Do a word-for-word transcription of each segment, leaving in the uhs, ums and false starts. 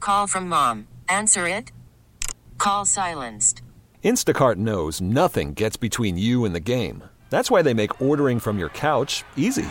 Call from mom. Answer it. Call silenced. Instacart knows nothing gets between you and the game. That's why they make ordering from your couch easy.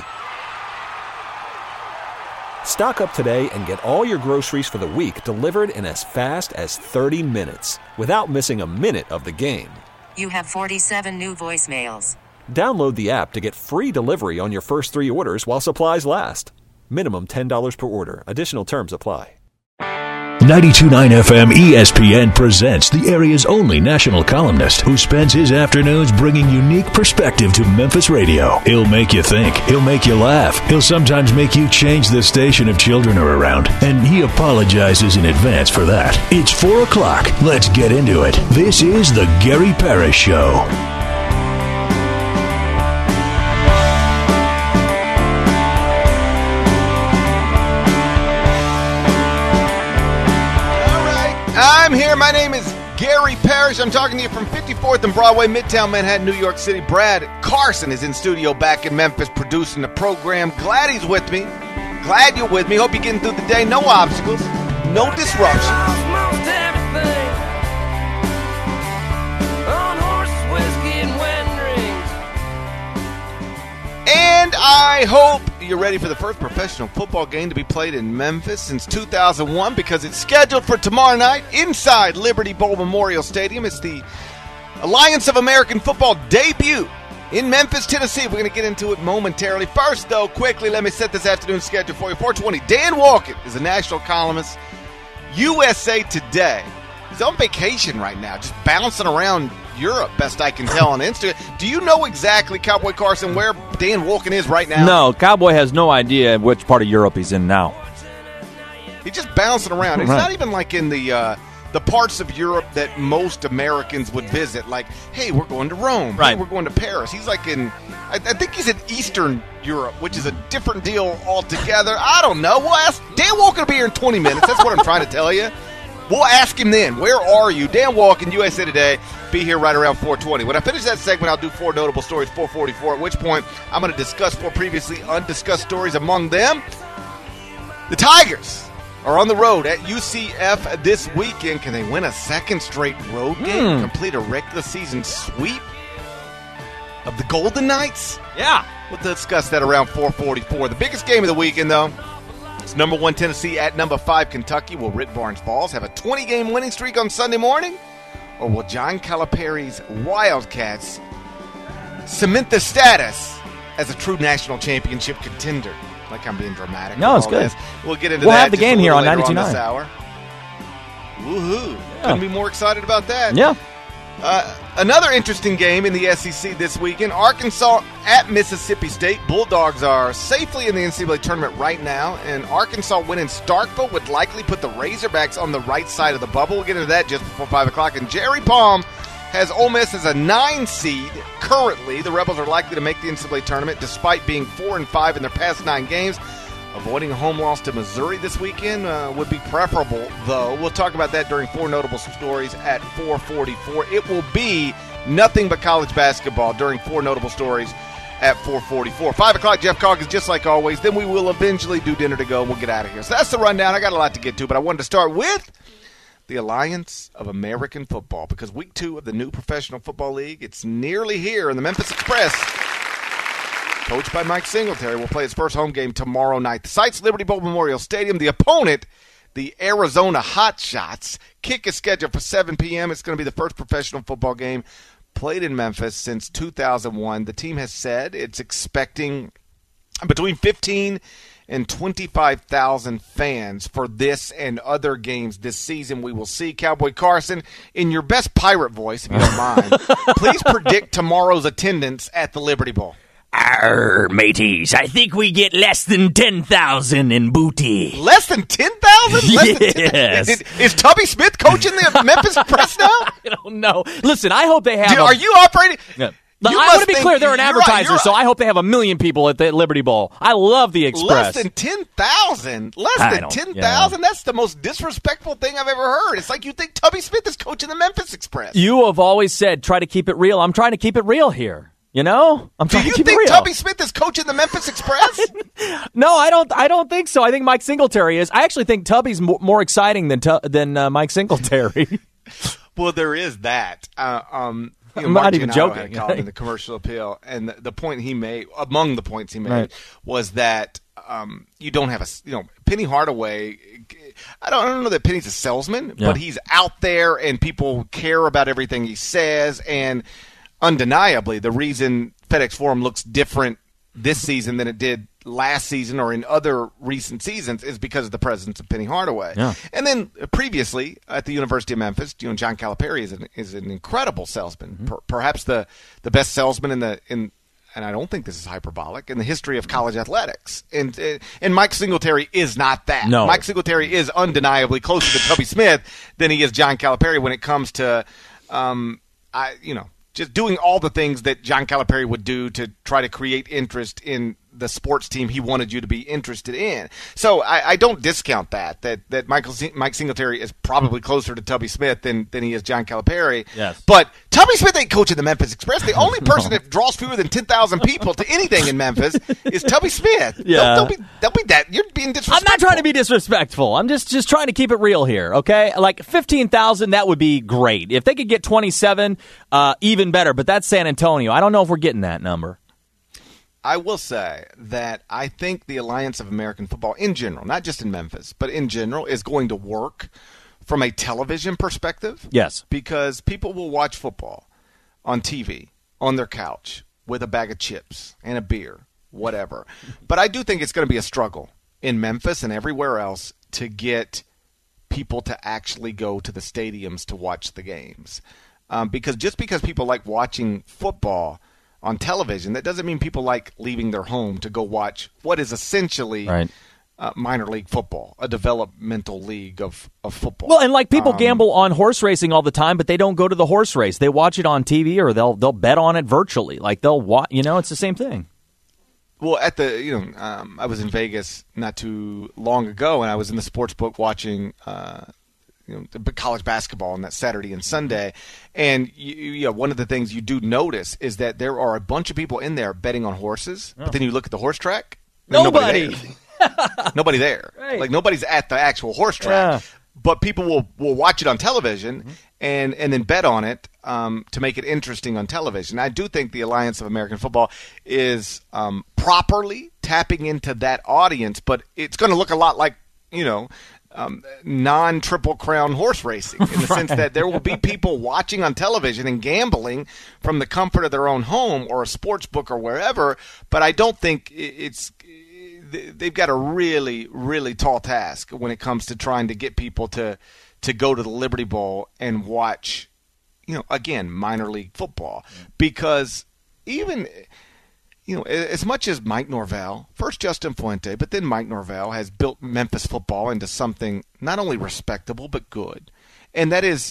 Stock up today and get all your groceries for the week delivered in as fast as thirty minutes without missing a minute of the game. You have forty-seven new voicemails. Download the app to get free delivery on your first three orders while supplies last. Minimum ten dollars per order. Additional terms apply. ninety-two point nine F M E S P N presents the area's only national columnist who spends his afternoons bringing unique perspective to Memphis radio. He'll make you think. He'll make you laugh. He'll sometimes make you change the station if children are around. And he apologizes in advance for that. It's four o'clock. Let's get into it. This is The Gary Parrish Show. I'm here. My name is Gary Parrish. I'm talking to you from fifty-fourth and Broadway, Midtown Manhattan, New York City. Brad Carson is in studio back in Memphis producing the program. Glad he's with me. Glad you're with me. Hope you're getting through the day. No obstacles. No disruptions. And I hope you're ready for the first professional football game to be played in Memphis since two thousand one, because it's scheduled for tomorrow night inside Liberty Bowl Memorial Stadium. It's the Alliance of American Football debut in Memphis, Tennessee. We're going to get into it momentarily. First, though, quickly, let me set this afternoon's schedule for you. four twenty, Dan Walken is a national columnist. U S A Today. He's on vacation right now, just bouncing around Europe, best I can tell on Instagram. Do you know exactly, Cowboy Carson, where Dan Walken is right now? No, Cowboy has no idea which part of Europe he's in now. He's just bouncing around. It's Right. not even like in the uh, the parts of Europe that most Americans would visit. Like, hey, we're going to Rome. Right. Hey, we're going to Paris. He's like in, I, I think he's in Eastern Europe, which is a different deal altogether. I don't know. We'll ask. Dan Walken will be here in twenty minutes. That's what I'm trying to tell you. We'll ask him then. Where are you? Dan Walken, U S A Today. Be here right around four twenty. When I finish that segment, I'll do four notable stories, four forty-four, at which point I'm going to discuss four previously undiscussed stories. Among them, the Tigers are on the road at U C F this weekend. Can they win a second straight road game, Mm. complete a regular season sweep of the Golden Knights? Yeah. We'll discuss that around four forty-four. The biggest game of the weekend, though, it's number one Tennessee at number five Kentucky. Will Ritt Barnes Falls have a twenty-game winning streak on Sunday morning? Or will John Calipari's Wildcats cement the status as a true national championship contender? Like I'm being dramatic. No, with it's all good. this. We'll get into We'll that have the just a game here little on later ninety-two point this nine. hour. Woohoo. Yeah. Couldn't be more excited about that. Yeah. Uh, another interesting game in the S E C this weekend. Arkansas at Mississippi State. Bulldogs are safely in the N C double A tournament right now, and Arkansas winning Starkville would likely put the Razorbacks on the right side of the bubble. We'll get into that just before five o'clock. And Jerry Palm has Ole Miss as a nine seed currently. The Rebels are likely to make the N C double A tournament despite being four and five in their past nine games. Avoiding a home loss to Missouri this weekend uh, would be preferable, though. We'll talk about that during four notable stories at four forty-four. It will be nothing but college basketball during four notable stories at four forty-four. five o'clock, Jeff Coggins, just like always. Then we will eventually do dinner to go, and we'll get out of here. So that's the rundown. I got a lot to get to, but I wanted to start with the Alliance of American Football, because week two of the new Professional Football League, it's nearly here, and the Memphis Express, coached by Mike Singletary, will play its first home game tomorrow night. The site's Liberty Bowl Memorial Stadium. The opponent, the Arizona Hotshots. Kick is scheduled for seven p.m. It's going to be the first professional football game played in Memphis since two thousand one. The team has said it's expecting between fifteen and twenty-five thousand fans for this and other games this season. We will see. Cowboy Carson, in your best pirate voice, if you don't mind, please predict tomorrow's attendance at the Liberty Bowl. Arr, mateys, I think we get less than ten thousand in booty. Less than ten thousand? Yes. Is, is Tubby Smith coaching the Memphis Press now? I don't know. Listen, I hope they have. Dude, a, are you operating? Yeah. You I must want to be think clear, they're an you're right, advertiser, you're so right. I hope they have a million people at the Liberty Bowl. I love the Express. Less than ten thousand? Less I than don't- ten thousand? That's the most disrespectful thing I've ever heard. It's like you think Tubby Smith is coaching the Memphis Express. You have always said try to keep it real. I'm trying to keep it real here. You know, I'm Do trying you to keep think it real. Tubby Smith is coaching the Memphis Express? No, I don't. I don't think so. I think Mike Singletary is. I actually think Tubby's more, more exciting than tu- than uh, Mike Singletary. Well, there is that. Uh, um, you know, I'm Mark not even Giannotto joking. had a column in the Commercial Appeal, and the, the point he made, among the points he made, Right. was that um, you don't have a, you know, Penny Hardaway. I don't, I don't know that Penny's a salesman, Yeah. but he's out there, and people care about everything he says, and undeniably, the reason FedEx Forum looks different this season than it did last season or in other recent seasons is because of the presence of Penny Hardaway. Yeah. And then uh, previously at the University of Memphis, you know, John Calipari is an, is an incredible salesman, Mm-hmm. per, perhaps the, the best salesman in the in. And I don't think this is hyperbolic in the history of college athletics. And uh, and Mike Singletary is not that. No. Mike Singletary is undeniably closer to Tubby Smith than he is John Calipari when it comes to, um, I you know. just doing all the things that John Calipari would do to try to create interest in the sports team he wanted you to be interested in. So I, I don't discount that, that that Michael Mike Singletary is probably closer to Tubby Smith than, than he is John Calipari. Yes. But Tubby Smith ain't coaching the Memphis Express. The only person that draws fewer than ten thousand people to anything in Memphis is Tubby Smith. Yeah. Don't, don't, be, don't be that. You're being disrespectful. I'm not trying to be disrespectful. I'm just just trying to keep it real here, okay? Like fifteen thousand, that would be great. If they could get twenty-seven, uh, even better. But that's San Antonio. I don't know if we're getting that number. I will say that I think the Alliance of American Football in general, not just in Memphis, but in general, is going to work from a television perspective. Yes. Because people will watch football on T V, on their couch, with a bag of chips and a beer, whatever. But I do think it's going to be a struggle in Memphis and everywhere else to get people to actually go to the stadiums to watch the games. Um, because just because people like watching football on television, that doesn't mean people like leaving their home to go watch what is essentially Right. uh, minor league football, a developmental league of, of football. Well, and like people Um, gamble on horse racing all the time, but they don't go to the horse race. They watch it on T V or they'll they'll bet on it virtually. Like they'll watch, you know, it's the same thing. Well, at the you know, um, I was in Vegas not too long ago, and I was in the sports book watching uh, you know the college basketball on that Saturday and Sunday. And you, you know, one of the things you do notice is that there are a bunch of people in there betting on horses. But then you look at the horse track, there's Nobody. Nobody there. Nobody there. Right. Like nobody's at the actual horse track. Yeah. But people will, will watch it on television and, and then bet on it um, to make it interesting on television. I do think the Alliance of American Football is um, properly tapping into that audience, but it's going to look a lot like, you know, um, non-Triple Crown horse racing in the sense that there will be people watching on television and gambling from the comfort of their own home or a sports book or wherever, but I don't think it's – they've got a really, really tall task when it comes to trying to get people to to go to the Liberty Bowl and watch, you know, again, minor league football. Because even, you know, as much as Mike Norvell, first Justin Fuente, but then Mike Norvell has built Memphis football into something not only respectable but good. And that is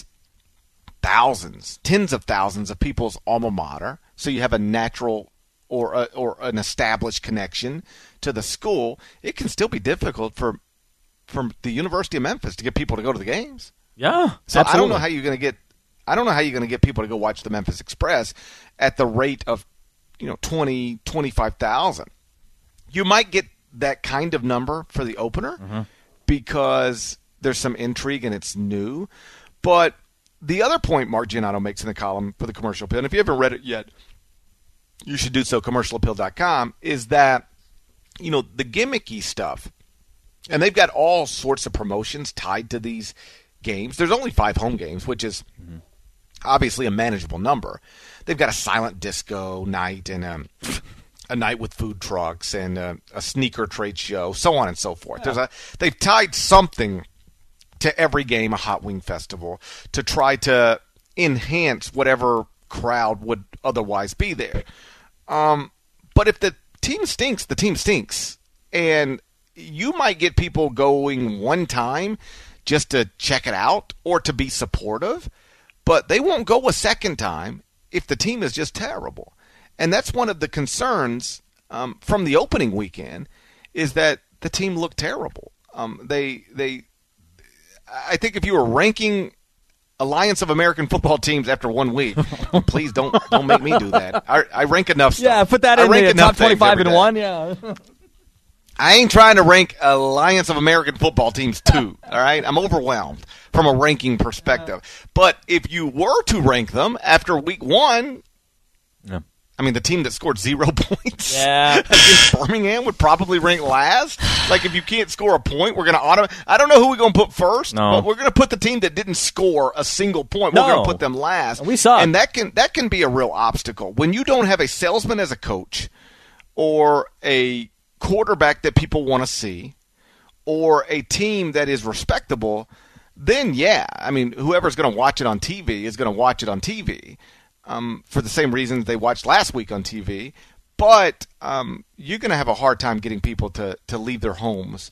thousands, tens of thousands of people's alma mater. So you have a natural or a, or an established connection to the school. It can still be difficult for for the University of Memphis to get people to go to the games. Yeah. So absolutely. I don't know how you're going to get I don't know how you're going to get people to go watch the Memphis Express at the rate of, you know, twenty, twenty-five thousand. You might get that kind of number for the opener Mm-hmm. because there's some intrigue and it's new. But the other point Mark Giannotto makes in the column for the Commercial Appeal, and if you haven't read it yet, you should do so, commercial appeal dot com, is that, you know, the gimmicky stuff, and they've got all sorts of promotions tied to these games. There's only five home games, which is mm-hmm. obviously a manageable number. They've got a silent disco night and a, a night with food trucks and a, a sneaker trade show, so on and so forth. Yeah. There's a they've tied something to every game, a hot wing festival, to try to enhance whatever crowd would otherwise be there. Um, but if the team stinks, the team stinks. And you might get people going one time just to check it out or to be supportive, but they won't go a second time if the team is just terrible. And that's one of the concerns um, from the opening weekend, is that the team looked terrible. Um, they, they, I think if you were ranking Alliance of American Football Teams after one week. Please don't don't make me do that. I, I rank enough stuff. Yeah, put that I in rank the enough top twenty-five in day. one. Yeah. I ain't trying to rank Alliance of American Football Teams two, all right? I'm overwhelmed from a ranking perspective. But if you were to rank them after week one, Yeah. I mean, the team that scored zero points Yeah. against Birmingham would probably rank last. Like, if you can't score a point, we're going to auto. I don't know who we're going to put first, No. but we're going to put the team that didn't score a single point. We're No. going to put them last. We suck. And that can that can be a real obstacle. When you don't have a salesman as a coach or a quarterback that people want to see or a team that is respectable, then, yeah, I mean, whoever's going to watch it on T V is going to watch it on T V. Um, for the same reasons they watched last week on T V. But um, you're going to have a hard time getting people to, to leave their homes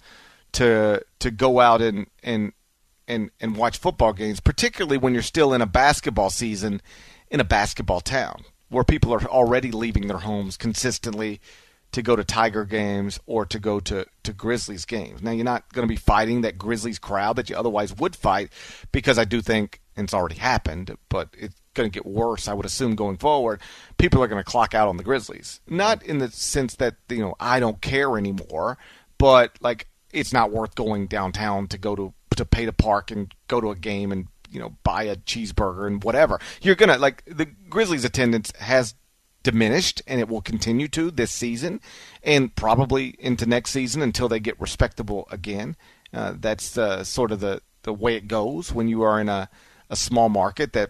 to to go out and, and and and watch football games, particularly when you're still in a basketball season in a basketball town where people are already leaving their homes consistently to go to Tiger games or to go to, to Grizzlies games. Now, you're not going to be fighting that Grizzlies crowd that you otherwise would fight, because I do think, and it's already happened, but it's going to get worse, I would assume, going forward. People are going to clock out on the Grizzlies. Not in the sense that, you know, I don't care anymore, but, like, it's not worth going downtown to go to, to pay to park and go to a game and, you know, buy a cheeseburger and whatever. You're going to, like, the Grizzlies attendance has diminished, and it will continue to this season and probably into next season until they get respectable again. Uh, that's uh, sort of the, the way it goes when you are in a, a small market that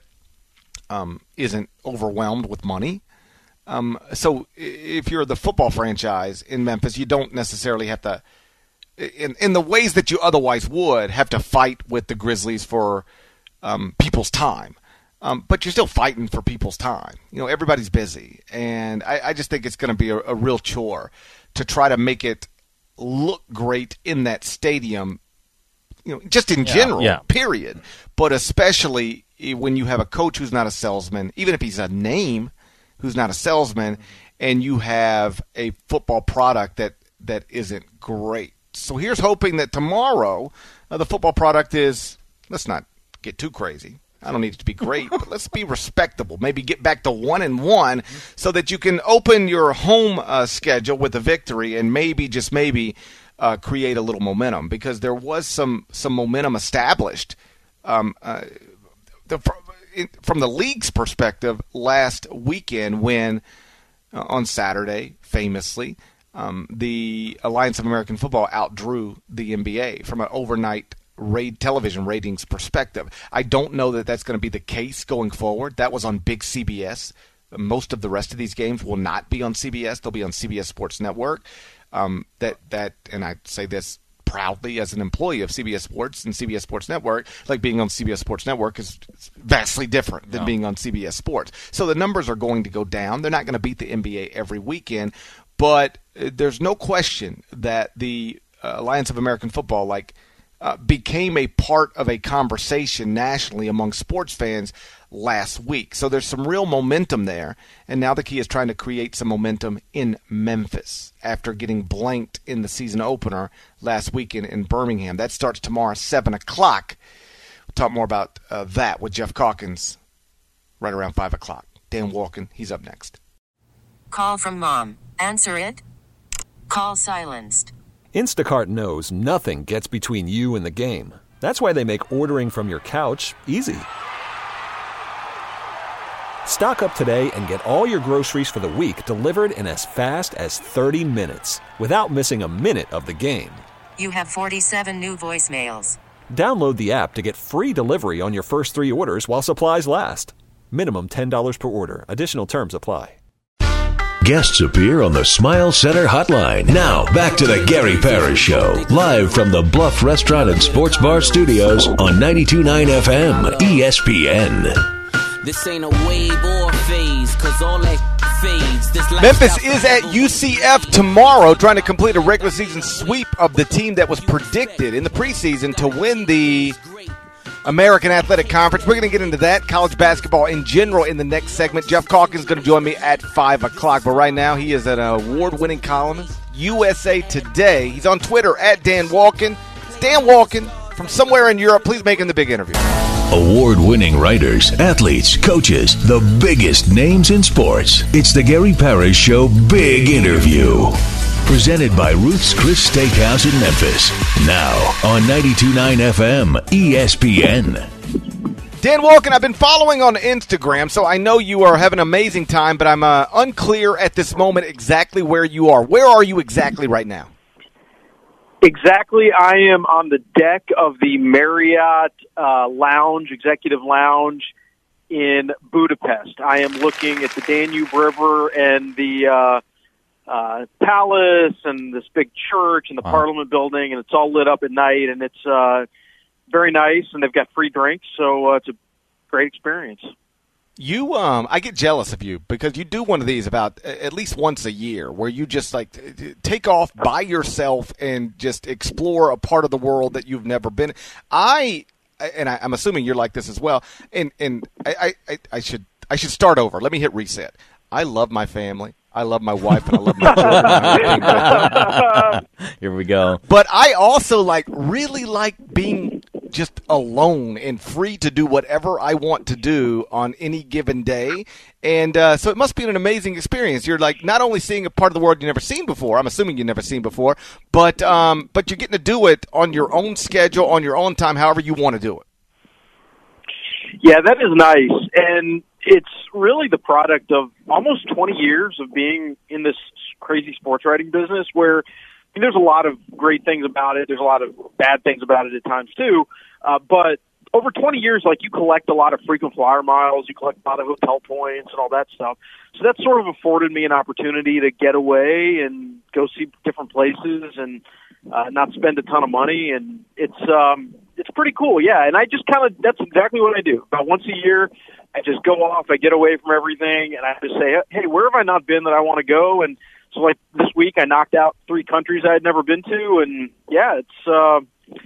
um, isn't overwhelmed with money. Um, so if you're the football franchise in Memphis, you don't necessarily have to, in, in the ways that you otherwise would, have to fight with the Grizzlies for um, people's time. Um, but you're still fighting for people's time. You know, everybody's busy. And I, I just think it's going to be a, a real chore to try to make it look great in that stadium, you know, just in Yeah, general, yeah. period. But especially when you have a coach who's not a salesman, even if he's a name who's not a salesman, and you have a football product that, that isn't great. So here's hoping that tomorrow uh, the football product is, let's not get too crazy. I don't need it to be great, but let's be respectable. Maybe get back to one and one so that you can open your home uh, schedule with a victory and maybe, just maybe, uh, create a little momentum, because there was some, some momentum established um, uh, the, from the league's perspective last weekend when, uh, on Saturday, famously, um, the Alliance of American Football outdrew the N B A from an overnight Raid television ratings perspective. I don't know that that's going to be the case going forward. That was on big C B S. Most of the rest of these games will not be on C B S. They'll be on C B S Sports Network. Um, that that, and I say this proudly as an employee of C B S Sports and C B S Sports Network, like being on C B S Sports Network is vastly different than No. being on C B S Sports. So the numbers are going to go down. They're not going to beat the N B A every weekend, but uh, there's no question that the uh, Alliance of American Football, like, Uh, became a part of a conversation nationally among sports fans last week. So there's some real momentum there, and now the key is trying to create some momentum in Memphis after getting blanked in the season opener last weekend in Birmingham. That starts tomorrow, seven o'clock. We'll talk more about uh, that with Jeff Calkins right around five o'clock. Dan Walken, he's up next. Call from mom. Answer it. Call silenced. Instacart knows nothing gets between you and the game. That's why they make ordering from your couch easy. Stock up today and get all your groceries for the week delivered in as fast as thirty minutes without missing a minute of the game. You have forty-seven new voicemails. Download the app to get free delivery on your first three orders while supplies last. Minimum ten dollars per order. Additional terms apply. Guests appear on the Smile Center hotline. Now, back to the Gary Parrish Show, live from the Bluff Restaurant and Sports Bar Studios on ninety-two point nine F M E S P N. This ain't a wave or a phase, cause all that fades. This Memphis is at U C F tomorrow, trying to complete a regular season sweep of the team that was predicted in the preseason to win the American Athletic Conference. We're going to get into that, college basketball in general, in the next segment. Jeff Calkins is going to join me at five o'clock. But right now, he is an award-winning columnist, U S A Today. He's on Twitter, at Dan Walken. It's Dan Walken, from somewhere in Europe. Please make him the big interview. Award-winning writers, athletes, coaches, the biggest names in sports. It's the Gary Parrish Show Big Interview. Presented by Ruth's Chris Steakhouse in Memphis. Now on ninety-two point nine F M E S P N. Dan Wolken, I've been following on Instagram, so I know you are having an amazing time, but I'm uh, unclear at this moment exactly where you are. Where are you exactly right now? Exactly. I am on the deck of the Marriott uh, Lounge, Executive Lounge in Budapest. I am looking at the Danube River and the uh, uh, palace and this big church and the wow. Parliament building, and it's all lit up at night, and it's uh, very nice, and they've got free drinks, so uh, it's a great experience. You, um, I get jealous of you because you do one of these about at least once a year where you just like take off by yourself and just explore a part of the world that you've never been. I, and I, I'm assuming you're like this as well. And and I, I, I should I should start over. Let me hit reset. I love my family. I love my wife and I love my children. Here we go. But I also like really like being just alone and free to do whatever I want to do on any given day. And uh, so it must be an amazing experience. You're like not only seeing a part of the world you've never seen before, I'm assuming you've never seen before, but um, but you're getting to do it on your own schedule, on your own time, however you want to do it. Yeah, that is nice. And it's really the product of almost twenty years of being in this crazy sports writing business where I mean, there's a lot of great things about it. There's a lot of bad things about it at times too. Uh, but over twenty years, like you collect a lot of frequent flyer miles, you collect a lot of hotel points and all that stuff. So that sort of afforded me an opportunity to get away and go see different places and uh, not spend a ton of money. And it's, um, it's pretty cool. Yeah. And I just kind of, that's exactly what I do. About once a year, I just go off, I get away from everything, and I just say, hey, where have I not been that I want to go? And so, like, this week I knocked out three countries I had never been to, and, yeah, it's uh,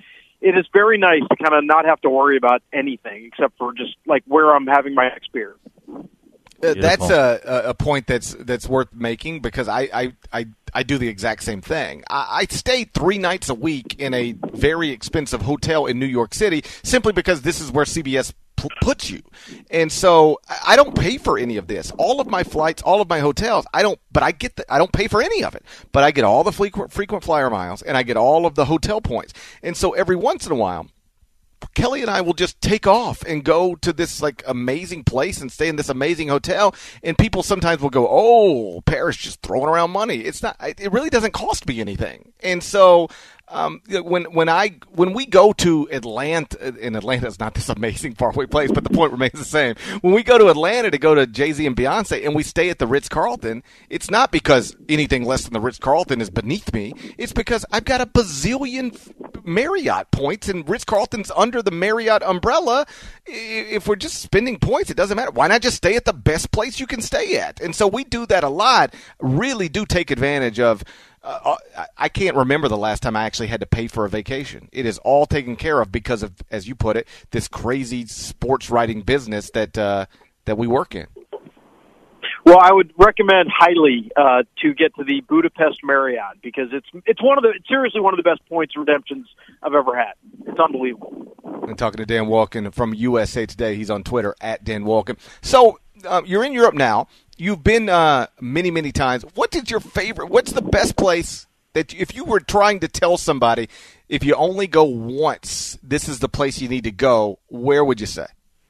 it is very nice to kind of not have to worry about anything except for just, like, where I'm having my next beer. Uh, that's a, a point that's that's worth making because I, I, I, I do the exact same thing. I, I stay three nights a week in a very expensive hotel in New York City simply because this is where C B S p- puts you. And so I don't pay for any of this. All of my flights, all of my hotels, I don't, but I get the, I don't pay for any of it. But I get all the frequent, frequent flyer miles and I get all of the hotel points. And so every once in a while, Kelly and I will just take off and go to this like amazing place and stay in this amazing hotel. And people sometimes will go, "Oh, Parrish just throwing around money." It's not. It really doesn't cost me anything. And so um, when when I when we go to Atlanta, and Atlanta is not this amazing faraway place, but the point remains the same. When we go to Atlanta to go to Jay-Z and Beyonce, and we stay at the Ritz-Carlton, it's not because anything less than the Ritz-Carlton is beneath me. It's because I've got a bazillion Marriott points, and Ritz-Carlton's under the Marriott umbrella. If we're just spending points, it doesn't matter. Why not just stay at the best place you can stay at? And so we do that a lot. Really do take advantage of. Uh, I can't remember the last time I actually had to pay for a vacation. It is all taken care of because of, as you put it, this crazy sports writing business that uh, that we work in. Well, I would recommend highly uh, to get to the Budapest Marriott because it's it's one of the it's seriously one of the best points redemptions I've ever had. It's unbelievable. And talking to Dan Wolken from U S A Today, he's on Twitter at Dan Wolken. So uh, you're in Europe now. You've been uh, many, many times. What is your favorite? What's the best place that if you were trying to tell somebody, if you only go once, this is the place you need to go, where would you say?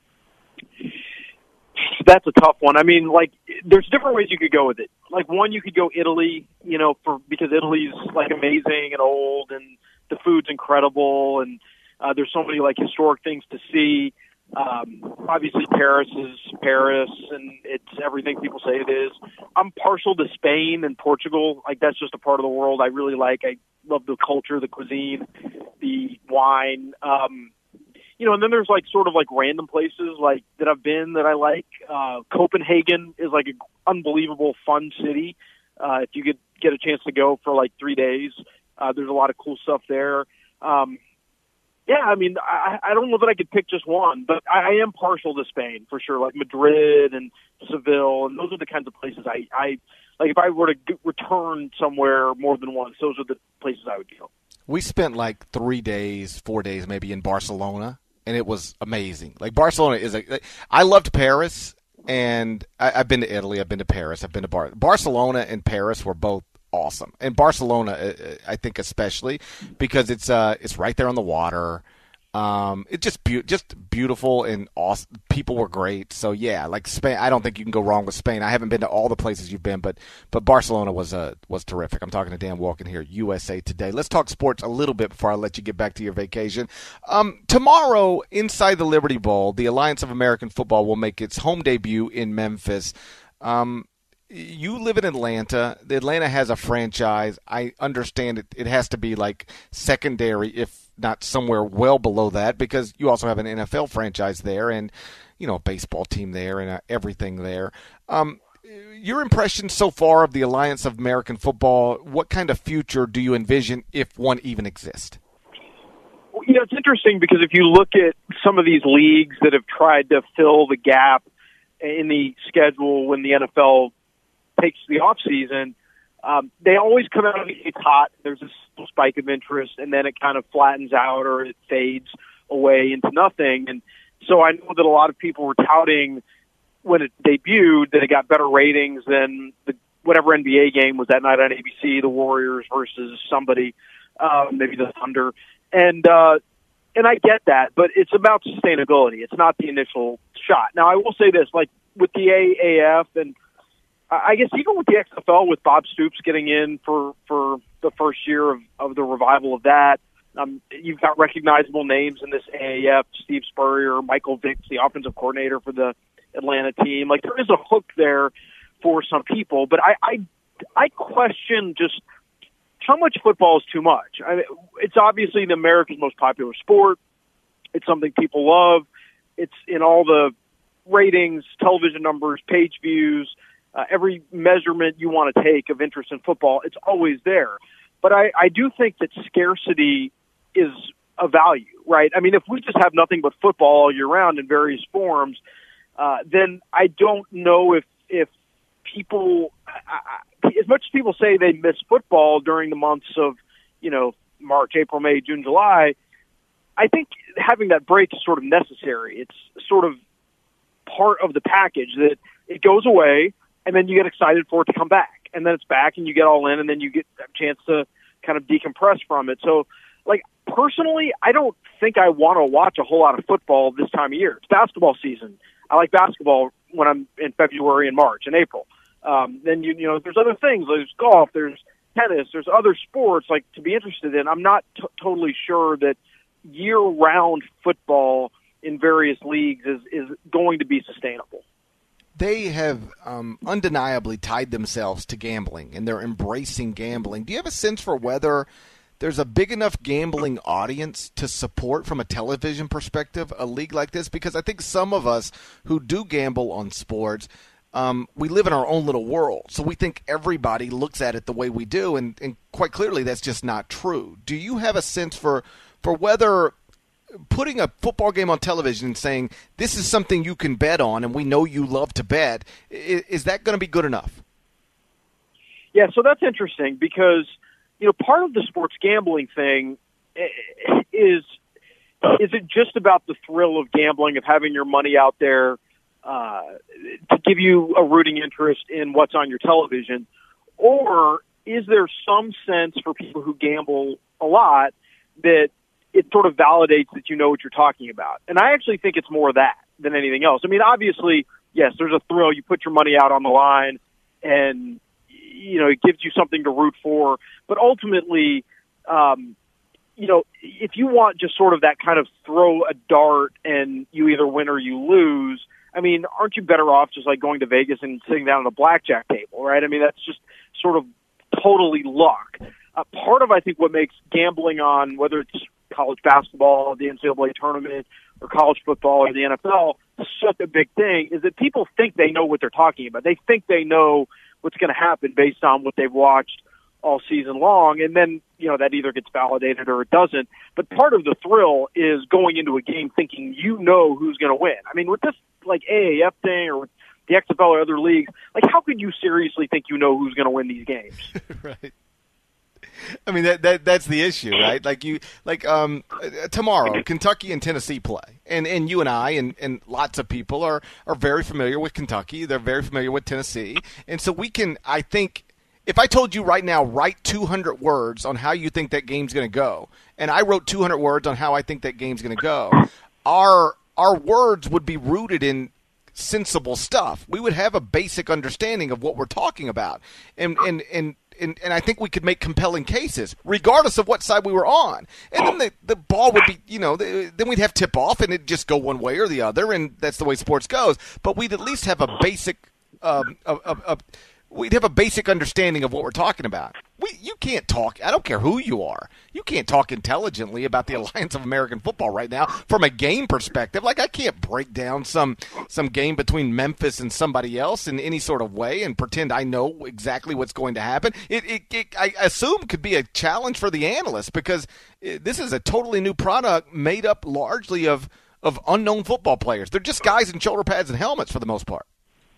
That's a tough one. I mean, like, there's different ways you could go with it. Like, one, you could go Italy, you know, for because Italy's, like, amazing and old, and the food's incredible, and uh, there's so many, like, historic things to see. Um, obviously, Paris is Paris, and it's everything people say it is. I'm partial to Spain and Portugal. Like, that's just a part of the world I really like. I love the culture, the cuisine, the wine. Um, you know, and then there's, like, sort of, like, random places, like, that I've been that I like. Uh, Copenhagen is, like, an unbelievable, fun city. Uh, if you could get a chance to go for, like, three days, uh, there's a lot of cool stuff there. Um, Yeah, I mean, I, I don't know that I could pick just one, but I, I am partial to Spain for sure, like Madrid and Seville, and those are the kinds of places I, I like. If I were to g- return somewhere more than once, those are the places I would go. We spent like three days, four days maybe in Barcelona, and it was amazing. Like Barcelona is a – I loved Paris, and I, I've been to Italy. I've been to Paris. I've been to Bar- – Barcelona and Paris were both awesome. And Barcelona, I think especially, because it's uh it's right there on the water. Um, it's just be- just beautiful and awesome. People were great. So yeah, like Spain, I don't think you can go wrong with Spain. I haven't been to all the places you've been, but but Barcelona was uh, was terrific. I'm talking to Dan Walken here, U S A Today. Let's talk sports a little bit before I let you get back to your vacation. Um, tomorrow, inside the Liberty Bowl, the Alliance of American Football will make its home debut in Memphis. Um, You live in Atlanta. The Atlanta has a franchise. I understand it, it has to be like secondary, if not somewhere well below that, because you also have an N F L franchise there and, you know, a baseball team there and uh, everything there. Um, your impression so far of the Alliance of American Football, what kind of future do you envision if one even exists? You know, it's interesting because if you look at some of these leagues that have tried to fill the gap in the schedule when the N F L takes the off season, um, they always come out of the gates hot. There's this spike of interest, and then it kind of flattens out or it fades away into nothing. And so I know that a lot of people were touting when it debuted that it got better ratings than the whatever N B A game was that night on A B C, the Warriors versus somebody, uh, maybe the Thunder. And uh, and I get that, but it's about sustainability. It's not the initial shot. Now, I will say this, like with the A A F and I guess even with the X F L, with Bob Stoops getting in for, for the first year of, of the revival of that, um, you've got recognizable names in this A A F, Steve Spurrier, Michael Vick, the offensive coordinator for the Atlanta team. Like, there is a hook there for some people, but I, I, I question just how much football is too much. I mean, it's obviously the America's most popular sport. It's something people love. It's in all the ratings, television numbers, page views, Uh, every measurement you want to take of interest in football, it's always there. But I, I do think that scarcity is a value, right? I mean, if we just have nothing but football all year round in various forms, uh, then I don't know if if people, I, as much as people say they miss football during the months of, you know, March, April, May, June, July, I think having that break is sort of necessary. It's sort of part of the package that it goes away, and then you get excited for it to come back. And then it's back, and you get all in, and then you get a chance to kind of decompress from it. So, like, personally, I don't think I want to watch a whole lot of football this time of year. It's basketball season. I like basketball when I'm in February and March and April. Um, then, you, you know, there's other things. There's golf, there's tennis, there's other sports, like, to be interested in. I'm not t- totally sure that year-round football in various leagues is, is going to be sustainable. They have um, undeniably tied themselves to gambling, and they're embracing gambling. Do you have a sense for whether there's a big enough gambling audience to support, from a television perspective, a league like this? Because I think some of us who do gamble on sports, um, we live in our own little world. So we think everybody looks at it the way we do, and, and quite clearly that's just not true. Do you have a sense for, for whether putting a football game on television and saying this is something you can bet on and we know you love to bet, is, is that going to be good enough? Yeah, so that's interesting because, you know, part of the sports gambling thing is, is it just about the thrill of gambling, of having your money out there uh, to give you a rooting interest in what's on your television? Or is there some sense for people who gamble a lot that it sort of validates that you know what you're talking about? And I actually think it's more of that than anything else. I mean, obviously, yes, there's a thrill. You put your money out on the line and, you know, it gives you something to root for. But ultimately, um, you know, if you want just sort of that kind of throw a dart and you either win or you lose, I mean, aren't you better off just like going to Vegas and sitting down at a blackjack table, right? I mean, that's just sort of totally luck. Uh, part of, I think, what makes gambling on, whether it's college basketball, the N C double A tournament, or college football, or the N F L, such a big thing, is that people think they know what they're talking about. They think they know what's going to happen based on what they've watched all season long, and then, you know, that either gets validated or it doesn't. But part of the thrill is going into a game thinking you know who's going to win. I mean, with this, like, A A F thing or with the X F L or other leagues, like, how could you seriously think you know who's going to win these games? Right. I mean, that, that that's the issue, right? Like you, like um, tomorrow, Kentucky and Tennessee play, and and you and I and, and lots of people are, are very familiar with Kentucky. They're very familiar with Tennessee, and so we can. I think if I told you right now, write two hundred words on how you think that game's going to go, and I wrote two hundred words on how I think that game's going to go, our our words would be rooted in sensible stuff. We would have a basic understanding of what we're talking about, and and and. And, and I think we could make compelling cases, regardless of what side we were on. And then the, the ball would be, you know, the, then we'd have tip-off, and it'd just go one way or the other, and that's the way sports goes. But we'd at least have a basic um, a, a, a, we'd have a basic understanding of what we're talking about. We, you can't talk, I don't care who you are, you can't talk intelligently about the Alliance of American Football right now from a game perspective. Like, I can't break down some some game between Memphis and somebody else in any sort of way and pretend I know exactly what's going to happen. It, it, it I assume, could be a challenge for the analysts, because it, this is a totally new product made up largely of, of unknown football players. They're just guys in shoulder pads and helmets for the most part.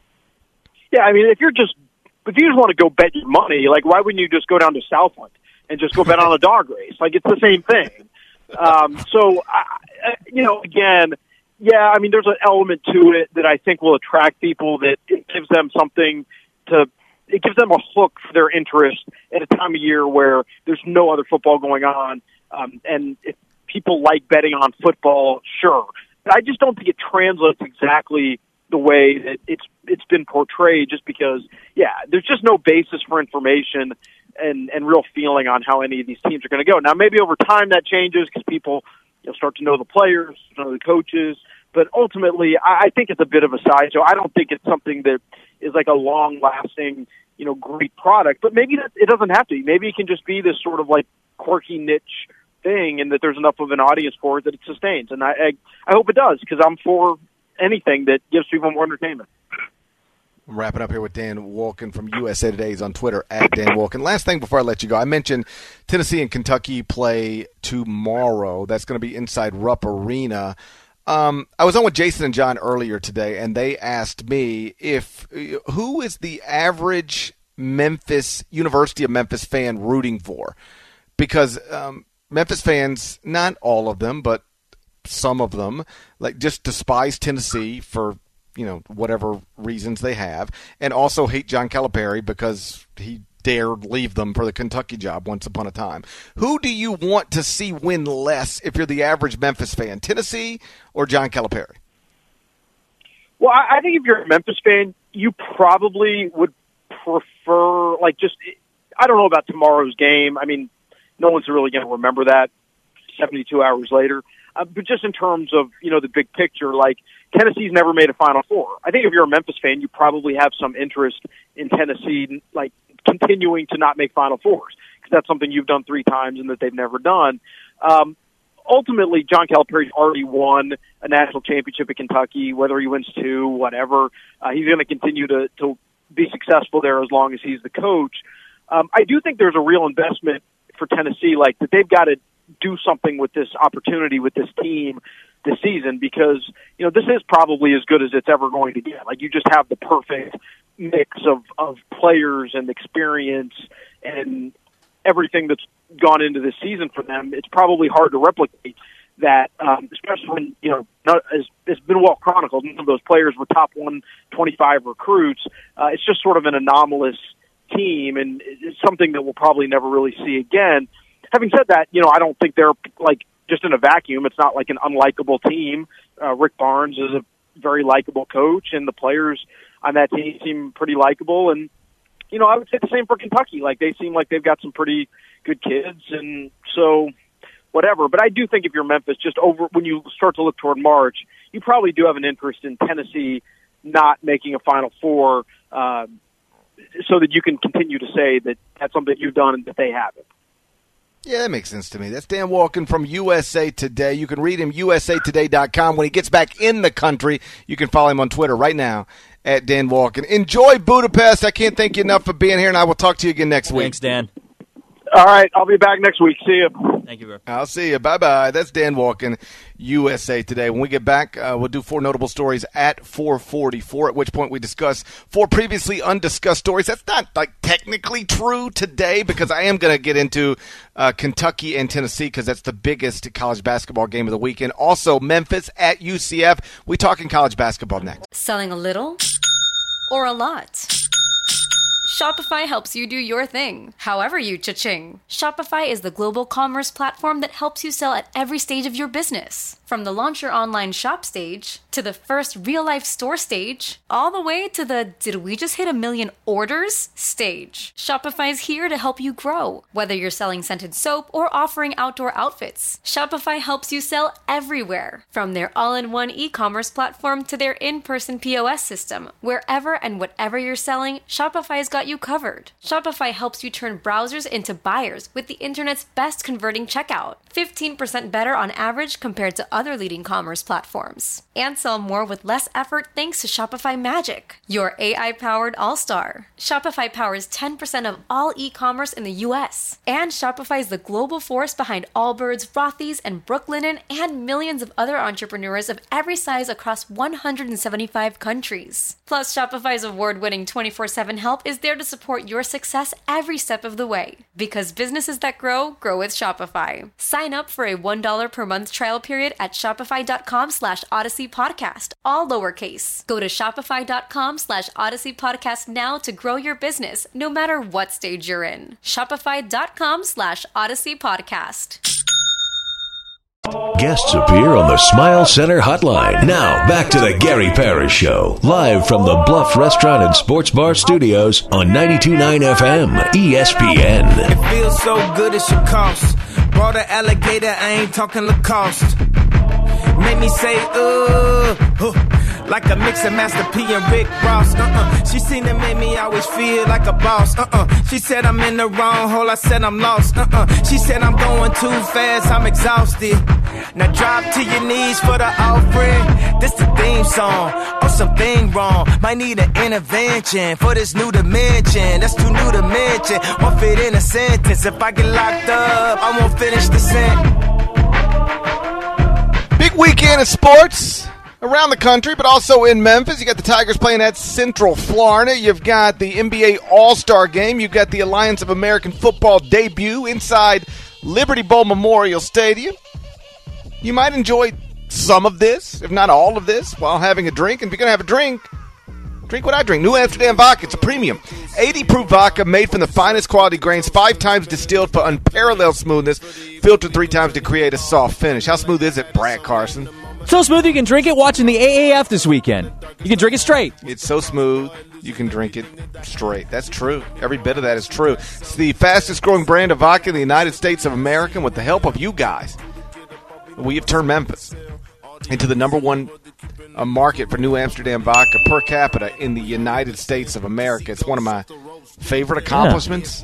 Yeah, I mean, if you're just If you just want to go bet your money, like, why wouldn't you just go down to Southland and just go bet on a dog race? Like, it's the same thing. Um, so, I, you know, again, yeah, I mean, there's an element to it that I think will attract people, that it gives them something to, it gives them a hook for their interest at a time of year where there's no other football going on. Um, and if people like betting on football, sure. But I just don't think it translates exactly the way that it's it's been portrayed, just because, yeah, there's just no basis for information and, and real feeling on how any of these teams are going to go. Now, maybe over time that changes because people, you'll start to know the players, know the coaches, but ultimately I, I think it's a bit of a sideshow. I don't think it's something that is like a long-lasting, you know, great product, but maybe that, it doesn't have to be. Maybe it can just be this sort of like quirky niche thing, and that there's enough of an audience for it that it sustains. And I, I, I hope it does, because I'm for anything that gives people more entertainment. I'm wrapping up here with Dan Wolken from U S A Today. He's on Twitter at Dan Wolken. Last thing before I let you go, I mentioned Tennessee and Kentucky play tomorrow. That's going to be inside Rupp Arena. Um, I was on with Jason and John earlier today, and they asked me if who is the average Memphis University of Memphis fan rooting for, because um, Memphis fans, not all of them, but some of them, like, just despise Tennessee for, you know, whatever reasons they have, and also hate John Calipari because he dared leave them for the Kentucky job once upon a time. Who do you want to see win less if you're the average Memphis fan, Tennessee or John Calipari? Well, I think if you're a Memphis fan, you probably would prefer, like, just, I don't know about tomorrow's game. I mean, no one's really going to remember that seventy-two hours later. Uh, but just in terms of, you know, the big picture, like, Tennessee's never made a Final Four. I think if you're a Memphis fan, you probably have some interest in Tennessee, like, continuing to not make Final Fours, because that's something you've done three times and that they've never done. Um, ultimately, John Calipari's already won a national championship at Kentucky, whether he wins two, whatever. Uh, he's going to continue to, to be successful there as long as he's the coach. Um, I do think there's a real investment for Tennessee, like, that they've got to do something with this opportunity, with this team this season, because, you know, this is probably as good as it's ever going to get. Like, you just have the perfect mix of, of players and experience and everything that's gone into this season for them. It's probably hard to replicate that, um, especially when, you know, not, as it's been well chronicled, none of those players were top one twenty-five recruits. Uh, it's just sort of an anomalous team, and it's something that we'll probably never really see again. Having said that, you know, I don't think they're, like, just in a vacuum. It's not like an unlikable team. Uh, Rick Barnes is a very likable coach, and the players on that team seem pretty likable. And, you know, I would say the same for Kentucky. Like, they seem like they've got some pretty good kids, and so whatever. But I do think if you're Memphis, just over when you start to look toward March, you probably do have an interest in Tennessee not making a Final Four, uh, so that you can continue to say that that's something you've done and that they haven't. Yeah, that makes sense to me. That's Dan Wolken from U S A Today. You can read him, U S A today dot com. When he gets back in the country, you can follow him on Twitter right now at Dan Wolken. Enjoy Budapest. I can't thank you enough for being here, and I will talk to you again next week. Thanks, Dan. All right, I'll be back next week. See you. Thank you, bro. I'll see you. Bye-bye. That's Dan Walken, U S A Today. When we get back, uh, we'll do four notable stories at four forty-four, at which point we discuss four previously undiscussed stories. That's not, like, technically true today because I am going to get into uh, Kentucky and Tennessee because that's the biggest college basketball game of the weekend. Also, Memphis at U C F. We talking college basketball next. Selling a little or a lot? Shopify helps you do your thing, however you cha-ching. Shopify is the global commerce platform that helps you sell at every stage of your business. From the launch your online shop stage, to the first real-life store stage, all the way to the did we just hit a million orders stage. Shopify's here to help you grow. Whether you're selling scented soap or offering outdoor outfits, Shopify helps you sell everywhere. From their all-in-one e-commerce platform to their in-person P O S system, wherever and whatever you're selling, Shopify's got you covered. Shopify helps you turn browsers into buyers with the internet's best converting checkout. fifteen percent better on average compared to other leading commerce platforms. And sell more with less effort thanks to Shopify Magic, your A I-powered all-star. Shopify powers ten percent of all e-commerce in the U S. And Shopify is the global force behind Allbirds, Rothy's, and Brooklinen, and millions of other entrepreneurs of every size across one hundred seventy-five countries. Plus, Shopify's award-winning twenty-four seven help is there to support your success every step of the way. Because businesses that grow, grow with Shopify. Sign up for a one dollar per month trial period at shopify.com slash Odyssey Podcast, all lowercase. Go to shopify.com slash Odyssey Podcast now to grow your business, no matter what stage you're in. Shopify.com slash Odyssey Podcast. Guests appear on the Smile Center hotline. Now, back to the Gary Parrish Show, live from the Bluff Restaurant and Sports Bar Studios on ninety-two point nine F M E S P N. It feels so good it should cost. Brought an alligator, I ain't talking Lacoste. Make me say, uh, uh, like a mix of Master P and Rick Ross. Uh-uh. She seen to make me always feel like a boss. Uh-uh. She said I'm in the wrong hole, I said I'm lost. Uh-uh. She said I'm going too fast, I'm exhausted. Now drop to your knees for the offering. This the theme song, or something wrong. Might need an intervention for this new dimension. That's too new to mention. Won't fit in a sentence. If I get locked up, I won't finish the sentence. Big weekend of sports around the country, but also in Memphis. You got the Tigers playing at Central Florida. You've got the N B A All-Star Game. You've got the Alliance of American Football debut inside Liberty Bowl Memorial Stadium. You might enjoy some of this, if not all of this, while having a drink. And if you're going to have a drink, drink what I drink. New Amsterdam vodka. It's a premium. eighty proof vodka made from the finest quality grains, five times distilled for unparalleled smoothness, filtered three times to create a soft finish. How smooth is it, Brad Carson? So smooth you can drink it watching the A A F this weekend. You can drink it straight. It's so smooth you can drink it straight. That's true. Every bit of that is true. It's the fastest growing brand of vodka in the United States of America. And with the help of you guys, we have turned Memphis into the number one uh, market for New Amsterdam vodka per capita in the United States of America. It's one of my favorite accomplishments.